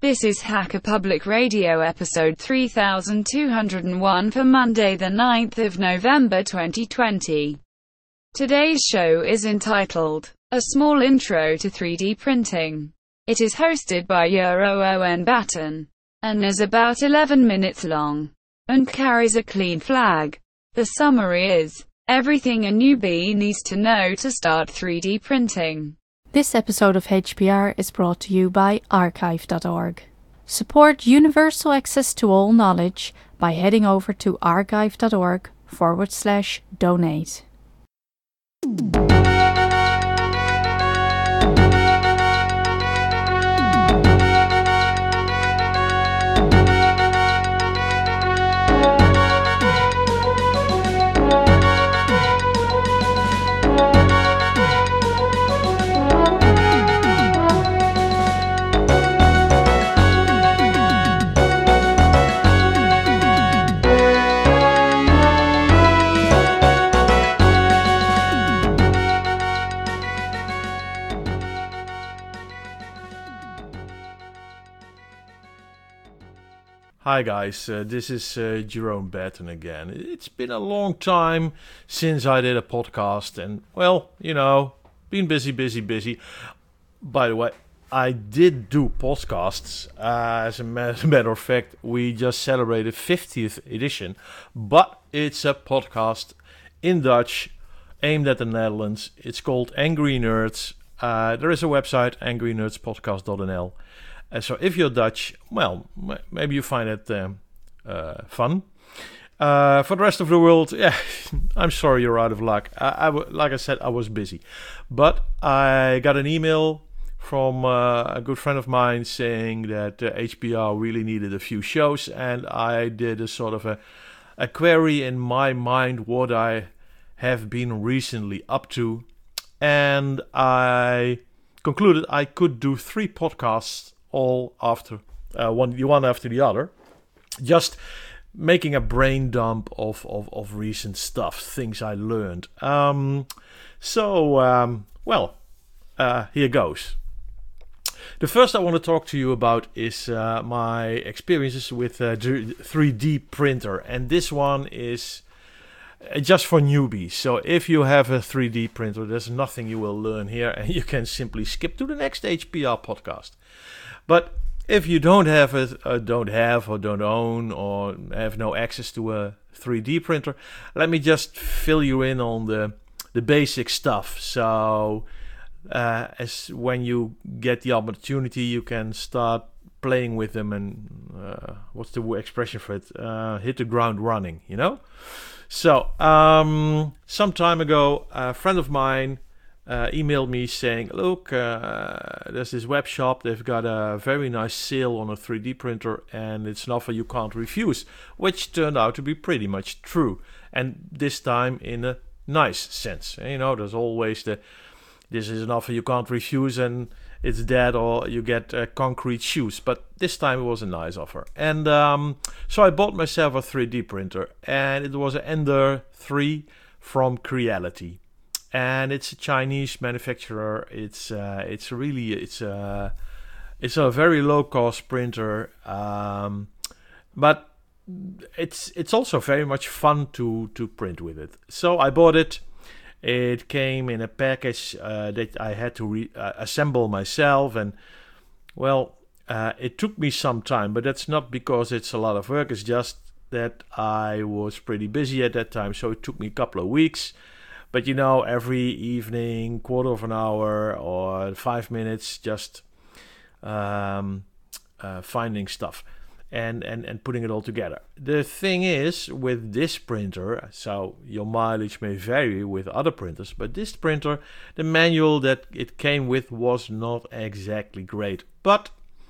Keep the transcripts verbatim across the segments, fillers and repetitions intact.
This is Hacker Public Radio episode three thousand two hundred one for Monday the ninth of November twenty twenty. Today's show is entitled, A Small Intro to three D Printing. It is hosted by Euro Owen Batten, and is about eleven minutes long, and carries a clean flag. The summary is, everything a newbie needs to know to start three D printing. This episode of H P R is brought to you by archive dot org. Support universal access to all knowledge by heading over to archive dot org forward slash donate. Hi guys, uh, this is uh, Jerome Batten again. It's been a long time since I did a podcast and, well, you know, been busy, busy, busy. By the way, I did do podcasts. Uh, as a matter of fact, we just celebrated fiftieth edition, but it's a podcast in Dutch aimed at the Netherlands. It's called Angry Nerds. Uh, there is a website, angry nerds podcast dot n l. Uh, so if you're Dutch, well, m- maybe you find it um, uh, fun. Uh, for the rest of the world, yeah, I'm sorry you're out of luck. I, I w- like I said, I was busy. But I got an email from uh, a good friend of mine saying that uh, H P R really needed a few shows. And I did a sort of a, a query in my mind what I have been recently up to. And I concluded I could do three podcasts all after uh, one, one after the other, just making a brain dump of, of, of recent stuff, things I learned. Um, so, um, well, uh, here goes. The first I want to talk to you about is uh, my experiences with a three D printer, and this one is just for newbies. So if you have a three D printer, there's nothing you will learn here, and you can simply skip to the next H P R podcast. But if you don't have a, uh, don't have or don't own or have no access to a three D printer, let me just fill you in on the the basic stuff. So uh, as when you get the opportunity, you can start playing with them and uh, what's the expression for it? Uh, hit the ground running, you know. So um, some time ago, a friend of mine Uh, emailed me saying, look, uh, there's this web shop, they've got a very nice sale on a three D printer and it's an offer you can't refuse, which turned out to be pretty much true, and this time in a nice sense. You know, there's always the, this is an offer you can't refuse and it's dead, or you get uh, concrete shoes, but this time it was a nice offer. And um, so I bought myself a three D printer, and it was an Ender three from Creality. And it's a Chinese manufacturer. It's uh, it's really it's a it's a very low cost printer, um, but it's it's also very much fun to to print with it. So I bought it. It came in a package uh, that I had to re- uh, assemble myself, and well, uh, it took me some time. But that's not because it's a lot of work. It's just that I was pretty busy at that time, so it took me a couple of weeks. But you know, every evening, quarter of an hour or five minutes, just um, uh, finding stuff and, and, and putting it all together. The thing is, with this printer, so your mileage may vary with other printers, but this printer, the manual that it came with was not exactly great. But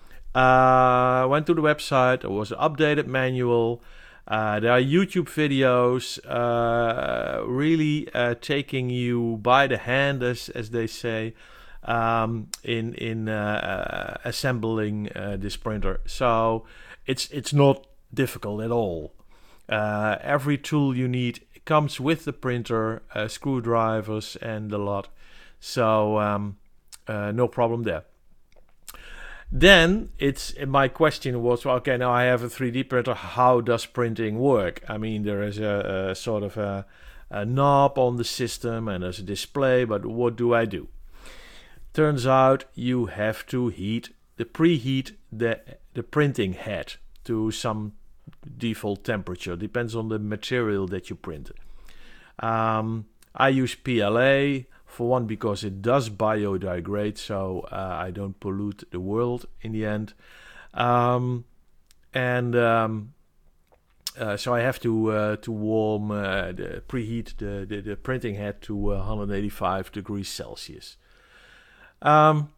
I uh, went to the website, there was an updated manual. Uh, there are YouTube videos uh, really uh, taking you by the hand, as as they say, um, in in uh, assembling uh, this printer. So it's it's not difficult at all. Uh, every tool you need comes with the printer, uh, screwdrivers and a lot. So um, uh, no problem there. Then it's my question was, well, okay, now I have a three D printer. How does printing work? I mean, there is a, a sort of a, a knob on the system and there's a display, but what do I do? Turns out you have to heat the preheat the the printing head to some default temperature. Depends on the material that you print. Um, I use P L A. For one, because it does biodegrade, so uh, I don't pollute the world in the end. Um, and um, uh, so I have to uh, to warm, uh, the, preheat the, the, the printing head to uh, one hundred eighty-five degrees Celsius. Um,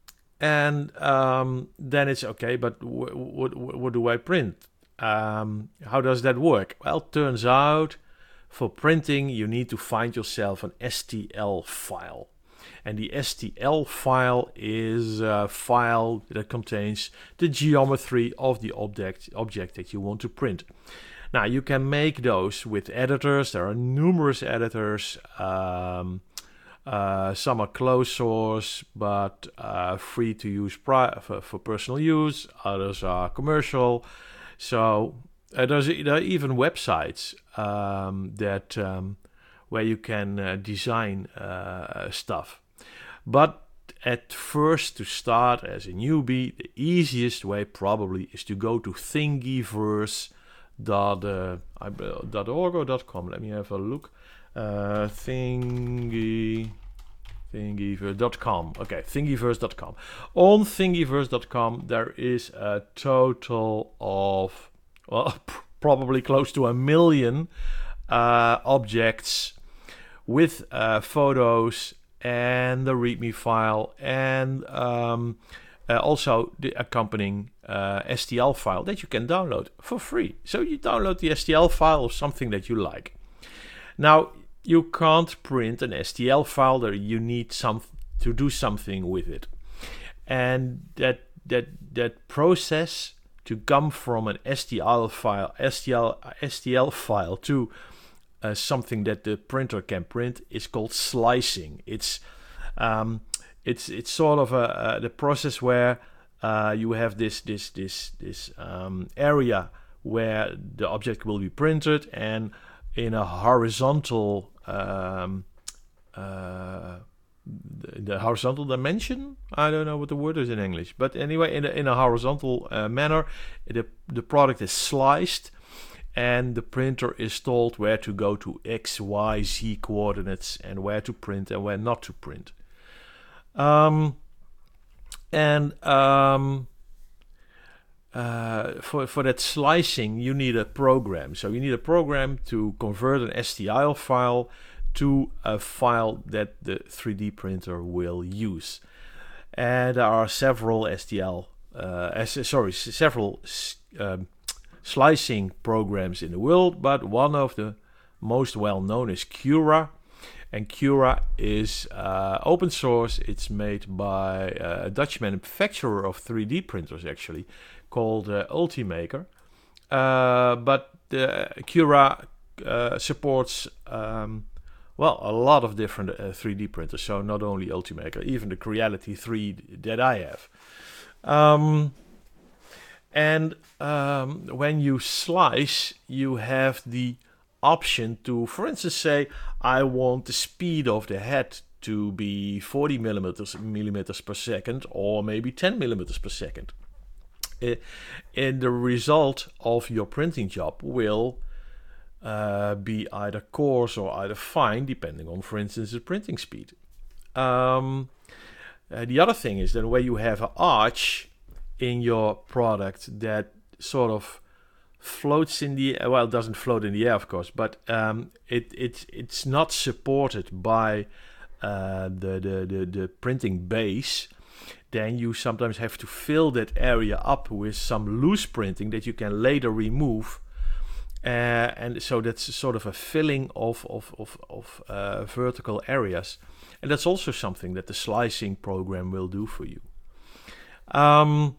and um, then it's okay, but w- w- what do I print? Um, how does that work? Well, turns out, for printing, you need to find yourself an S T L file. And the S T L file is a file that contains the geometry of the object, object that you want to print. Now, you can make those with editors. There are numerous editors. Um, uh, some are closed source, but uh, free to use pri- for, for personal use. Others are commercial. So Uh, there's, there are even websites um, that um, where you can uh, design uh, stuff. But at first, to start as a newbie, the easiest way probably is to go to thingiverse dot org or dot com. Let me have a look. Uh, thingy, thingiverse dot com. Okay, thingiverse dot com. On thingiverse dot com, there is a total of well, probably close to a million uh, objects with uh, photos and the README file and um, uh, also the accompanying uh, S T L file that you can download for free. So you download the S T L file of something that you like. Now, you can't print an S T L file there. You need some to do something with it. And that that that process to come from an S T L file, S T L, S T L file to uh, something that the printer can print is called slicing. It's um, it's it's sort of a, a the process where uh, you have this this this this um, area where the object will be printed, and in a horizontal um, uh, The, the horizontal dimension, I don't know what the word is in English, but anyway, in a, in a horizontal uh, manner, the, the product is sliced and the printer is told where to go to X, Y, Z coordinates and where to print and where not to print. Um, and um, uh, for, for that slicing, you need a program. So you need a program to convert an S T L file to a file that the three D printer will use. And there are several S T L, uh, S- sorry, several um, slicing programs in the world, but one of the most well-known is Cura. And Cura is uh, open source. It's made by a Dutch manufacturer of three D printers, actually, called uh, Ultimaker. Uh, but the Cura uh, supports um, Well, a lot of different uh, three D printers, so not only Ultimaker, even the Creality three that I have. Um, and um, when you slice, you have the option to, for instance, say, I want the speed of the head to be forty millimeters, millimeters per second, or maybe ten millimeters per second. Uh, and the result of your printing job will Uh, be either coarse or either fine, depending on, for instance, the printing speed. Um, uh, the other thing is that where you have an arch in your product that sort of floats in the air, well, it doesn't float in the air, of course, but um, it, it it's not supported by uh, the, the, the, the printing base, then you sometimes have to fill that area up with some loose printing that you can later remove. Uh, and so that's sort of a filling of of of, of uh, vertical areas, and that's also something that the slicing program will do for you. Um,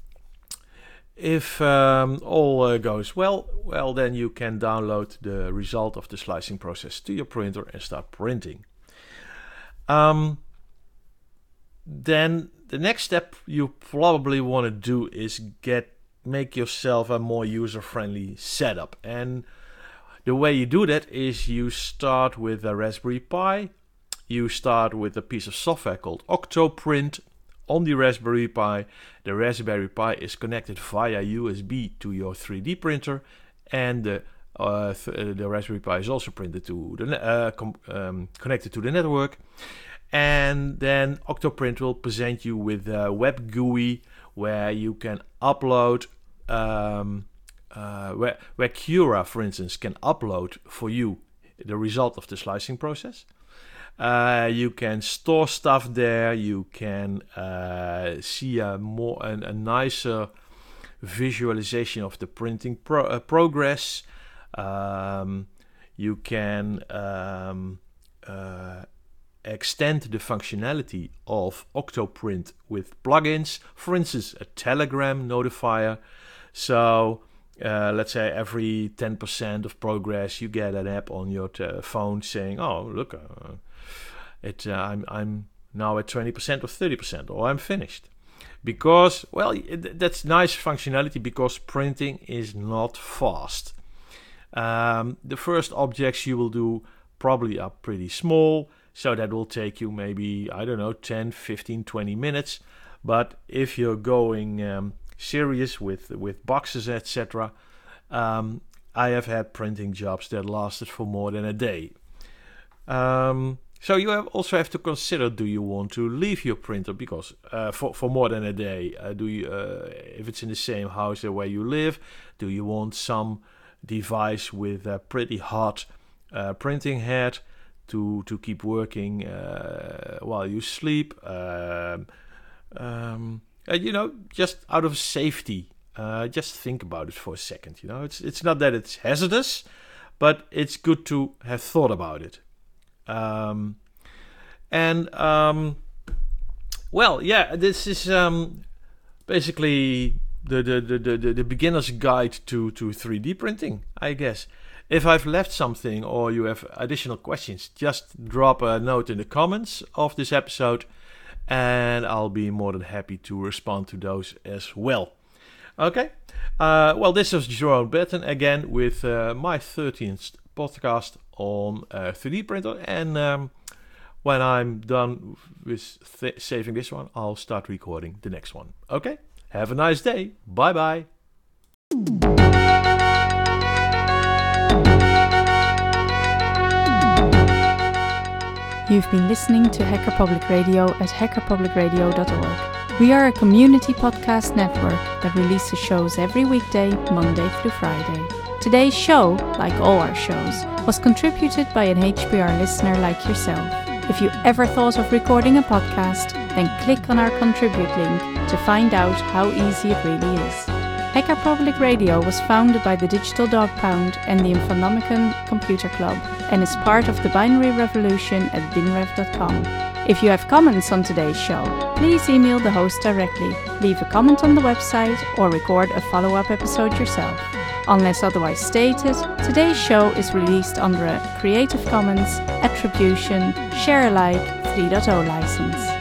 if um, all uh, goes well, well then you can download the result of the slicing process to your printer and start printing. Um, then the next step you probably want to do is get make yourself a more user-friendly setup. And the way you do that is you start with a Raspberry Pi. You start with a piece of software called Octoprint on the Raspberry Pi. The Raspberry Pi is connected via U S B to your three D printer, and the uh, th- the Raspberry Pi is also printed to the ne- uh, com- um, connected to the network. And then Octoprint will present you with a web G U I where you can upload, um, uh, where, where Cura, for instance, can upload for you the result of the slicing process. Uh, you can store stuff there. You can uh, see a more a, a nicer visualization of the printing pro- uh, progress. Um, you can um, uh, extend the functionality of Octoprint with plugins, for instance, a Telegram notifier. So uh, let's say every ten percent of progress, you get an app on your t- phone saying, "Oh, look, uh, it uh, I'm I'm now at twenty percent or thirty percent, or I'm finished." Because, well, it, that's nice functionality because printing is not fast. Um, the first objects you will do probably are pretty small. So that will take you maybe, I don't know, ten, fifteen, twenty minutes. But if you're going um, serious with, with boxes, et cetera, um, I have had printing jobs that lasted for more than a day. Um, so you have also have to consider, do you want to leave your printer because uh, for, for more than a day? Uh, do you, uh, if it's in the same house where you live, do you want some device with a pretty hot uh, printing head to to keep working uh, while you sleep, um, um, and, you know, just out of safety. Uh, just think about it for a second. You know, it's it's not that it's hazardous, but it's good to have thought about it. Um, and um, well, yeah, this is um, basically the the, the, the the beginner's guide to to three D printing, I guess. If I've left something or you have additional questions, just drop a note in the comments of this episode and I'll be more than happy to respond to those as well. Okay, uh, well, this is Jerome Batten again with uh, my thirteenth podcast on uh, three D printer, and um, when I'm done with th- saving this one, I'll start recording the next one. Okay, have a nice day. Bye-bye. You've been listening to Hacker Public Radio at hacker public radio dot org. We are a community podcast network that releases shows every weekday, Monday through Friday. Today's show, like all our shows, was contributed by an H P R listener like yourself. If you ever thought of recording a podcast, then click on our contribute link to find out how easy it really is. Hacker Public Radio was founded by the Digital Dog Pound and the Infonomicon Computer Club and is part of the binary revolution at binrev dot com. If you have comments on today's show, please email the host directly, leave a comment on the website, or record a follow-up episode yourself. Unless otherwise stated, today's show is released under a Creative Commons Attribution Share Alike three point oh license.